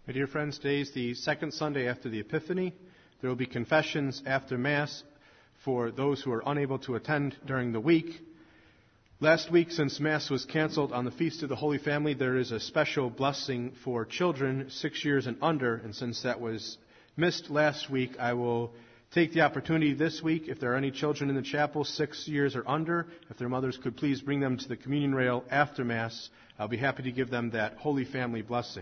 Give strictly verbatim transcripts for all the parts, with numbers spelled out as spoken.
My dear friends, today is the second Sunday after the Epiphany. There will be confessions after Mass for those who are unable to attend during the week. Last week, since Mass was canceled on the Feast of the Holy Family, there is a special blessing for children six years and under. And since that was missed last week, I will take the opportunity this week, if there are any children in the chapel six years or under, if their mothers could please bring them to the communion rail after Mass, I'll be happy to give them that Holy Family blessing.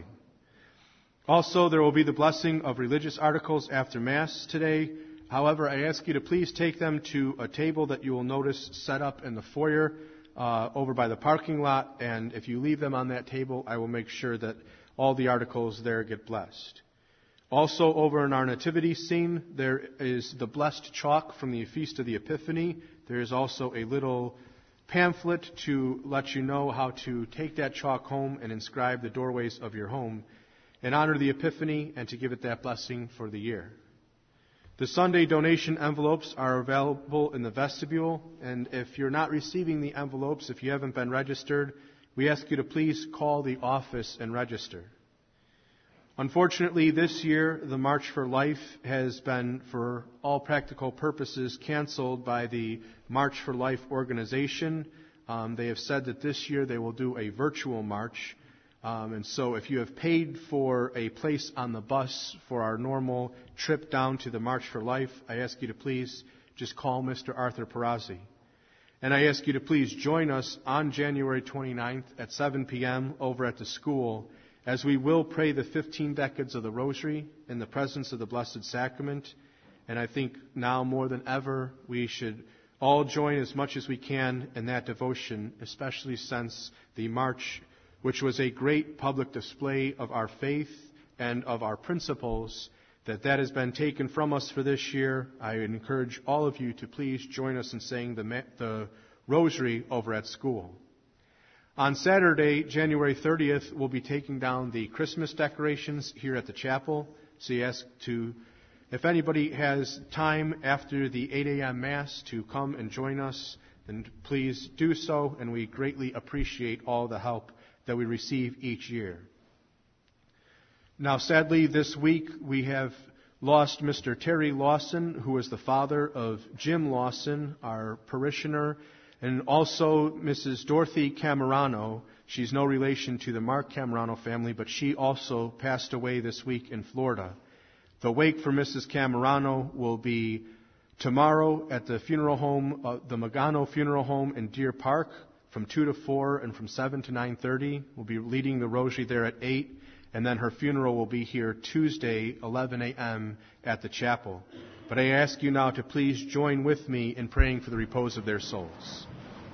Also, there will be the blessing of religious articles after Mass today. However, I ask you to please take them to a table that you will notice set up in the foyer uh, over by the parking lot. And if you leave them on that table, I will make sure that all the articles there get blessed. Also, over in our nativity scene, there is the blessed chalk from the Feast of the Epiphany. There is also a little pamphlet to let you know how to take that chalk home and inscribe the doorways of your home in honor of the Epiphany and to give it that blessing for the year. The Sunday donation envelopes are available in the vestibule, and if you're not receiving the envelopes, if you haven't been registered, we ask you to please call the office and register. Unfortunately, this year, the March for Life has been, for all practical purposes, canceled by the March for Life organization. Um, they have said that this year they will do a virtual march. Um, and so if you have paid for a place on the bus for our normal trip down to the March for Life, I ask you to please just call Mister Arthur Perazzi. And I ask you to please join us on January twenty-ninth at seven p.m. over at the school, as we will pray the fifteen decades of the Rosary in the presence of the Blessed Sacrament. And I think now more than ever we should all join as much as we can in that devotion, especially since the March, which was a great public display of our faith and of our principles, that that has been taken from us for this year. I encourage all of you to please join us in saying the, the Rosary over at school. On Saturday, January thirtieth, we'll be taking down the Christmas decorations here at the chapel. So you ask to, if anybody has time after the eight a.m. Mass to come and join us, then please do so, and we greatly appreciate all the help that we receive each year. Now, sadly, this week we have lost Mister Terry Lawson, who was the father of Jim Lawson, our parishioner, and also Missus Dorothy Camerano. She's no relation to the Mark Camerano family, but she also passed away this week in Florida. The wake for Missus Camerano will be tomorrow at the funeral home, uh, the Magano Funeral Home in Deer Park, from two to four and from seven to nine thirty. We'll be leading the Rosary there at eight, and then her funeral will be here Tuesday, eleven a.m. at the chapel. But I ask you now to please join with me in praying for the repose of their souls.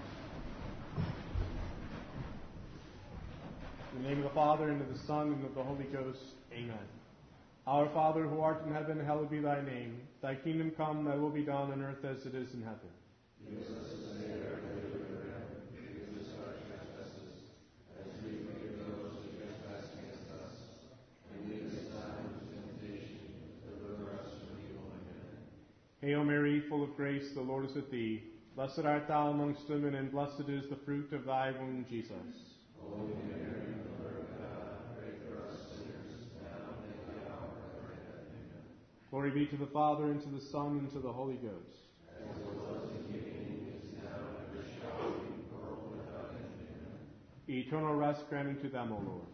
In the name of the Father, and of the Son, and of the Holy Ghost, amen. Our Father, who art in heaven, hallowed be thy name. Thy kingdom come, thy will be done on earth as it is in heaven. Give us this day our daily bread. Forgive us our trespasses, as we forgive those who trespass against us. And lead us not into temptation, but deliver us from evil. Amen. Hail Mary, full of grace, the Lord is with thee. Blessed art thou amongst women, and blessed is the fruit of thy womb, Jesus. Holy Mary, Mother of God, pray for us sinners, now and at the hour of our death. Amen. Glory be to the Father, and to the Son, and to the Holy Ghost. As it was in the beginning, is now, and ever shall be, world without end. Amen. Eternal rest granting to them, O Lord.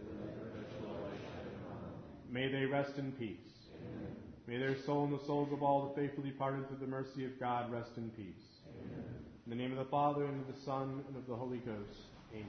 May they rest in peace. Amen. May their soul and the souls of all the faithfully departed through the mercy of God rest in peace. Amen. In the name of the Father, and of the Son, and of the Holy Ghost. Amen.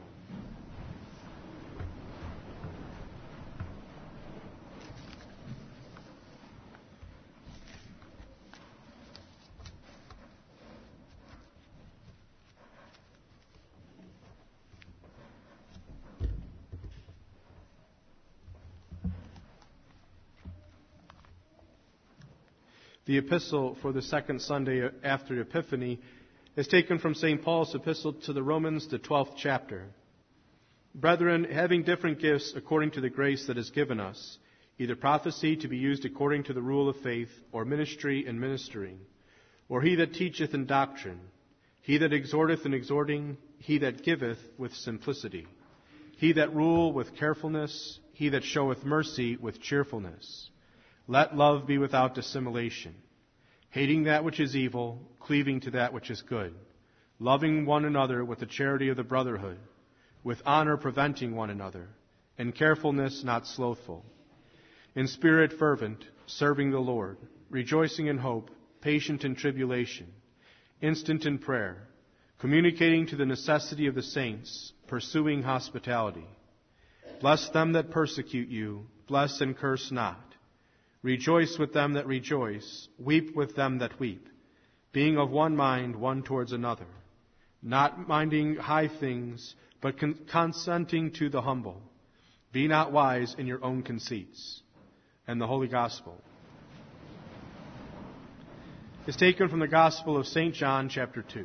The epistle for the second Sunday after Epiphany is taken from Saint Paul's epistle to the Romans, the twelfth chapter. Brethren, having different gifts according to the grace that is given us, either prophecy to be used according to the rule of faith, or ministry in ministering, or he that teacheth in doctrine, he that exhorteth in exhorting, he that giveth with simplicity, he that rule with carefulness, he that showeth mercy with cheerfulness. Let love be without dissimulation, hating that which is evil, cleaving to that which is good, loving one another with the charity of the brotherhood, with honor preventing one another, in carefulness not slothful, in spirit fervent, serving the Lord, rejoicing in hope, patient in tribulation, instant in prayer, communicating to the necessity of the saints, pursuing hospitality. Bless them that persecute you, bless and curse not. Rejoice with them that rejoice, weep with them that weep, being of one mind one towards another, not minding high things, but con- consenting to the humble. Be not wise in your own conceits. And the Holy Gospel is taken from the Gospel of Saint John, chapter two.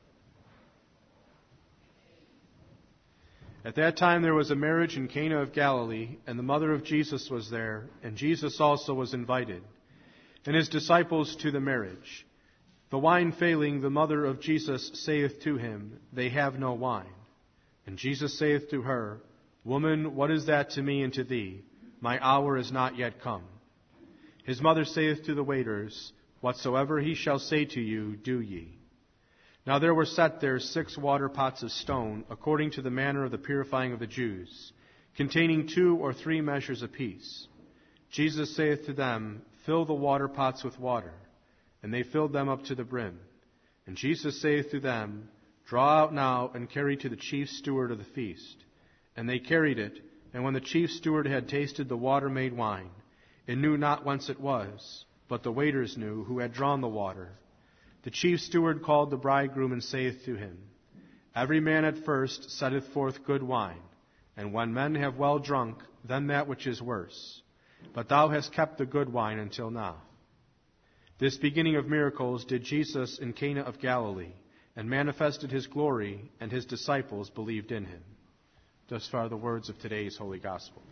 At that time there was a marriage in Cana of Galilee, and the mother of Jesus was there, and Jesus also was invited, and his disciples to the marriage. The wine failing, the mother of Jesus saith to him, They have no wine. And Jesus saith to her, Woman, what is that to me and to thee? My hour is not yet come. His mother saith to the waiters, Whatsoever he shall say to you, do ye. Now there were set there six water pots of stone, according to the manner of the purifying of the Jews, containing two or three measures apiece. Jesus saith to them, Fill the water pots with water. And they filled them up to the brim. And Jesus saith to them, Draw out now and carry to the chief steward of the feast. And they carried it, and when the chief steward had tasted the water made wine, and knew not whence it was, but the waiters knew, who had drawn the water, the chief steward called the bridegroom and saith to him, Every man at first setteth forth good wine, and when men have well drunk, then that which is worse. But thou hast kept the good wine until now. This beginning of miracles did Jesus in Cana of Galilee, and manifested his glory, and his disciples believed in him. Thus far the words of today's Holy Gospel.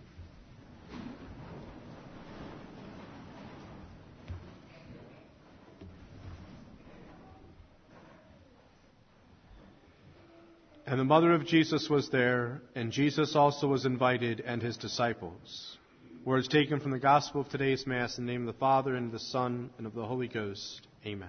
And the mother of Jesus was there, and Jesus also was invited, and his disciples. Words taken from the Gospel of today's Mass in the name of the Father, and of the Son, and of the Holy Ghost. Amen.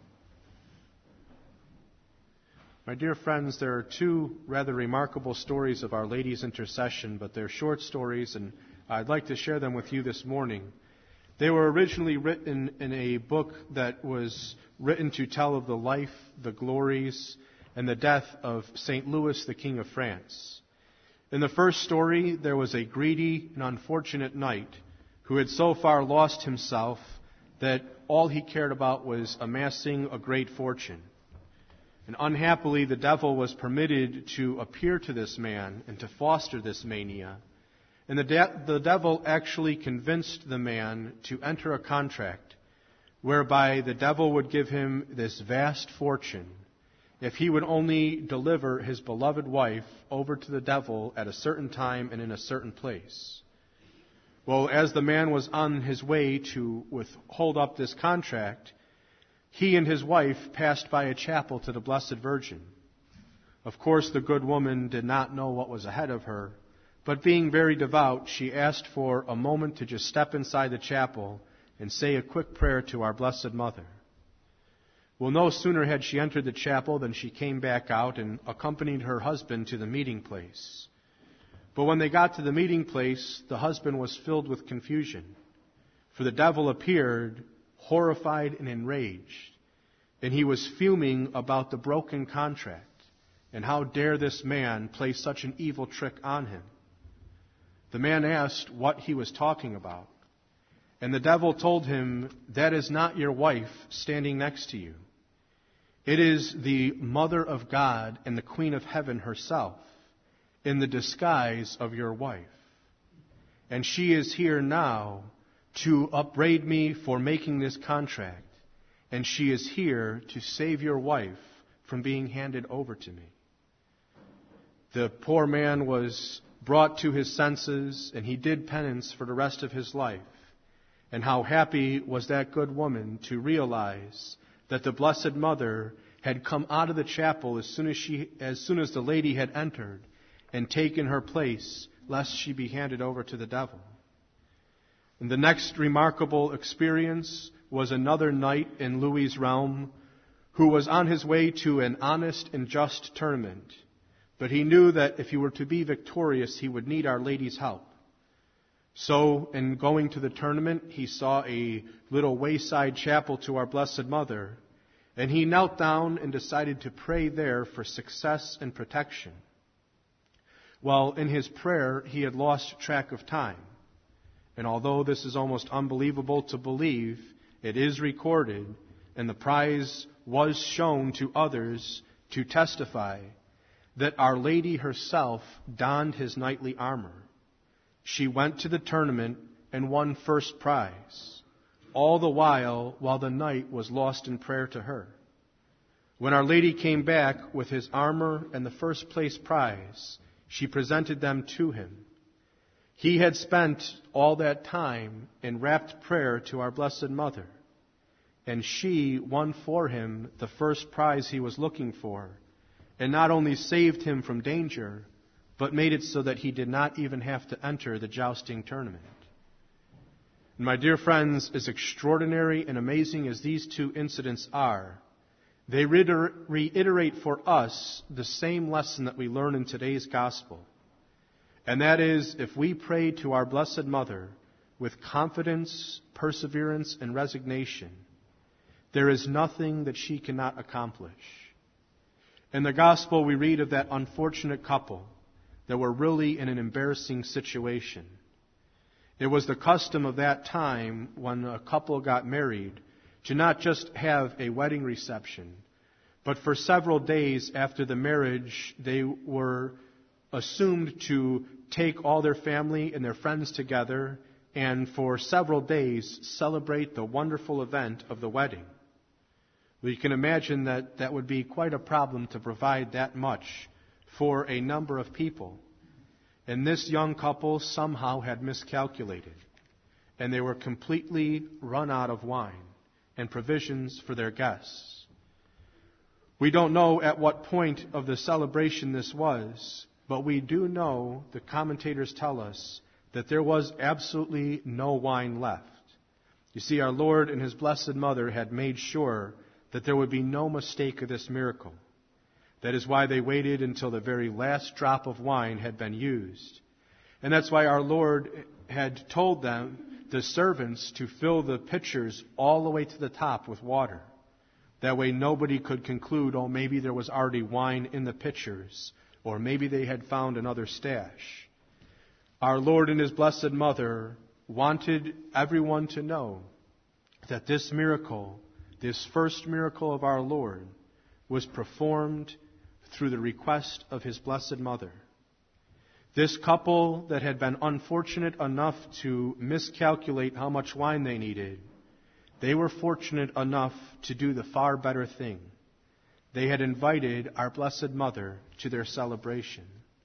My dear friends, there are two rather remarkable stories of Our Lady's intercession, but they're short stories, and I'd like to share them with you this morning. They were originally written in a book that was written to tell of the life, the glories, and the death of Saint Louis, the King of France. In the first story, there was a greedy and unfortunate knight who had so far lost himself that all he cared about was amassing a great fortune. And unhappily, the devil was permitted to appear to this man and to foster this mania. And the, de- the devil actually convinced the man to enter a contract whereby the devil would give him this vast fortune if he would only deliver his beloved wife over to the devil at a certain time and in a certain place. Well, as the man was on his way to withhold up this contract, he and his wife passed by a chapel to the Blessed Virgin. Of course, the good woman did not know what was ahead of her, but being very devout, she asked for a moment to just step inside the chapel and say a quick prayer to our Blessed Mother. Well, no sooner had she entered the chapel than she came back out and accompanied her husband to the meeting place. But when they got to the meeting place, the husband was filled with confusion, for the devil appeared horrified and enraged, and he was fuming about the broken contract, and how dare this man play such an evil trick on him. The man asked what he was talking about, and the devil told him, That is not your wife standing next to you. It is the Mother of God and the Queen of Heaven herself, in the disguise of your wife. And she is here now to upbraid me for making this contract, and she is here to save your wife from being handed over to me. The poor man was brought to his senses, and he did penance for the rest of his life. And how happy was that good woman to realize that the Blessed Mother had come out of the chapel as soon as she, as soon as the lady had entered, and taken her place lest she be handed over to the devil. And the next remarkable experience was another knight in Louis's realm who was on his way to an honest and just tournament. But he knew that if he were to be victorious, he would need Our Lady's help. So, in going to the tournament, he saw a little wayside chapel to Our Blessed Mother, and he knelt down and decided to pray there for success and protection. Well, in his prayer, he had lost track of time. And although this is almost unbelievable to believe, it is recorded, and the prize was shown to others to testify that Our Lady herself donned his knightly armor. She went to the tournament and won first prize, all the while while the knight was lost in prayer to her. When Our Lady came back with his armor and the first place prize, she presented them to him. He had spent all that time in rapt prayer to Our Blessed Mother, and she won for him the first prize he was looking for, and not only saved him from danger, but made it so that he did not even have to enter the jousting tournament. And my dear friends, as extraordinary and amazing as these two incidents are, they reiterate for us the same lesson that we learn in today's gospel. And that is, if we pray to Our Blessed Mother with confidence, perseverance, and resignation, there is nothing that she cannot accomplish. In the gospel, we read of that unfortunate couple that were really in an embarrassing situation. It was the custom of that time when a couple got married to not just have a wedding reception, but for several days after the marriage, they were assumed to take all their family and their friends together and for several days celebrate the wonderful event of the wedding. Well, you can imagine that that would be quite a problem to provide that much for a number of people. And this young couple somehow had miscalculated, and they were completely run out of wine and provisions for their guests. We don't know at what point of the celebration this was, but we do know, the commentators tell us, that there was absolutely no wine left. You see, our Lord and His Blessed Mother had made sure that there would be no mistake of this miracle. That is why they waited until the very last drop of wine had been used. And that's why our Lord had told them, the servants, to fill the pitchers all the way to the top with water. That way nobody could conclude, oh, maybe there was already wine in the pitchers, or maybe they had found another stash. Our Lord and His Blessed Mother wanted everyone to know that this miracle, this first miracle of our Lord, was performed through the request of His Blessed Mother. This couple that had been unfortunate enough to miscalculate how much wine they needed, they were fortunate enough to do the far better thing. They had invited our Blessed Mother to their celebration.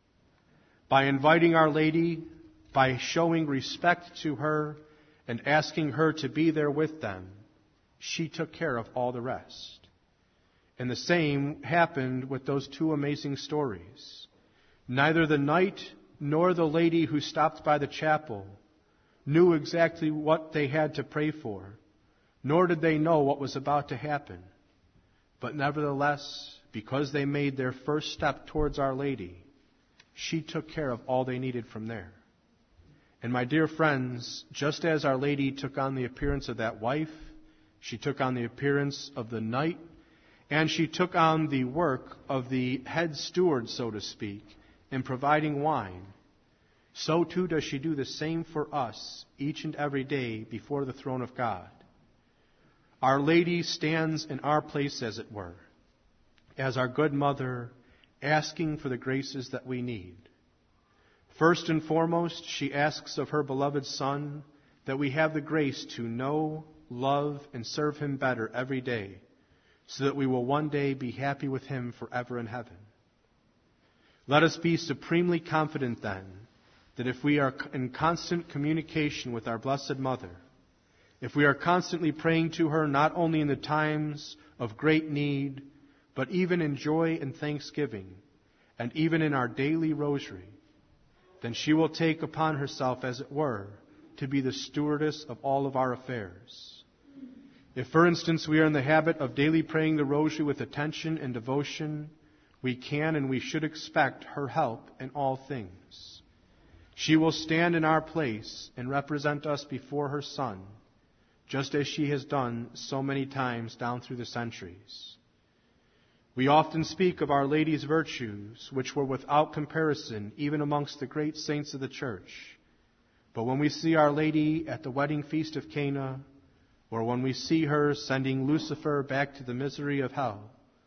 By inviting Our Lady, by showing respect to her and asking her to be there with them, she took care of all the rest. And the same happened with those two amazing stories. Neither the knight nor the lady who stopped by the chapel knew exactly what they had to pray for, nor did they know what was about to happen. But nevertheless, because they made their first step towards Our Lady, she took care of all they needed from there. And my dear friends, just as Our Lady took on the appearance of that wife, she took on the appearance of the knight, and she took on the work of the head steward, so to speak, in providing wine, so too does she do the same for us each and every day before the throne of God. Our Lady stands in our place, as it were, as our good mother, asking for the graces that we need. First and foremost, she asks of her beloved Son that we have the grace to know, love, and serve Him better every day, so that we will one day be happy with Him forever in heaven. Let us be supremely confident then that if we are in constant communication with our Blessed Mother, if we are constantly praying to her not only in the times of great need, but even in joy and thanksgiving, and even in our daily rosary, then she will take upon herself, as it were, to be the stewardess of all of our affairs. If, for instance, we are in the habit of daily praying the rosary with attention and devotion, we can and we should expect her help in all things. She will stand in our place and represent us before her Son, just as she has done so many times down through the centuries. We often speak of Our Lady's virtues, which were without comparison even amongst the great saints of the Church. But when we see Our Lady at the wedding feast of Cana, or when we see her sending Lucifer back to the misery of hell,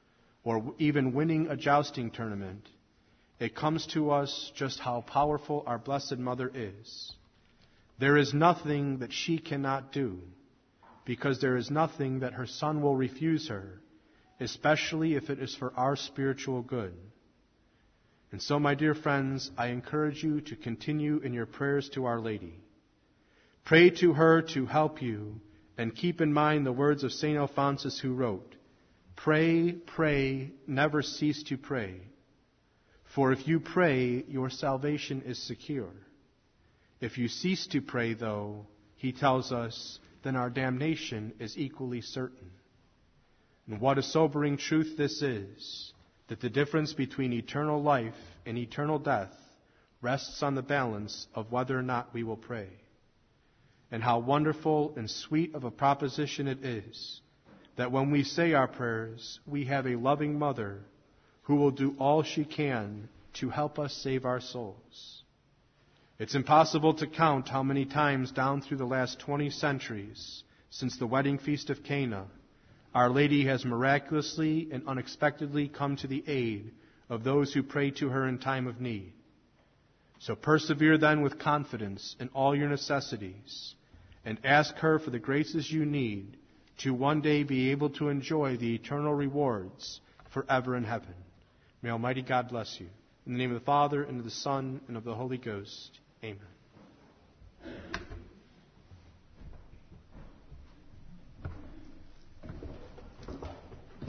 or even winning a jousting tournament, it comes to us just how powerful our Blessed Mother is. There is nothing that she cannot do, because there is nothing that her Son will refuse her, especially if it is for our spiritual good. And so, my dear friends, I encourage you to continue in your prayers to Our Lady. Pray to her to help you, and keep in mind the words of Saint Alphonsus, who wrote, "Pray, pray, never cease to pray. For if you pray, your salvation is secure. If you cease to pray, though," he tells us, "then our damnation is equally certain." And what a sobering truth this is, that the difference between eternal life and eternal death rests on the balance of whether or not we will pray. And how wonderful and sweet of a proposition it is that when we say our prayers, we have a loving mother who will do all she can to help us save our souls. It's impossible to count how many times down through the last twenty centuries, since the wedding feast of Cana, Our Lady has miraculously and unexpectedly come to the aid of those who pray to her in time of need. So persevere then with confidence in all your necessities, and ask her for the graces you need to one day be able to enjoy the eternal rewards forever in heaven. May Almighty God bless you. In the name of the Father, and of the Son, and of the Holy Ghost. Amen.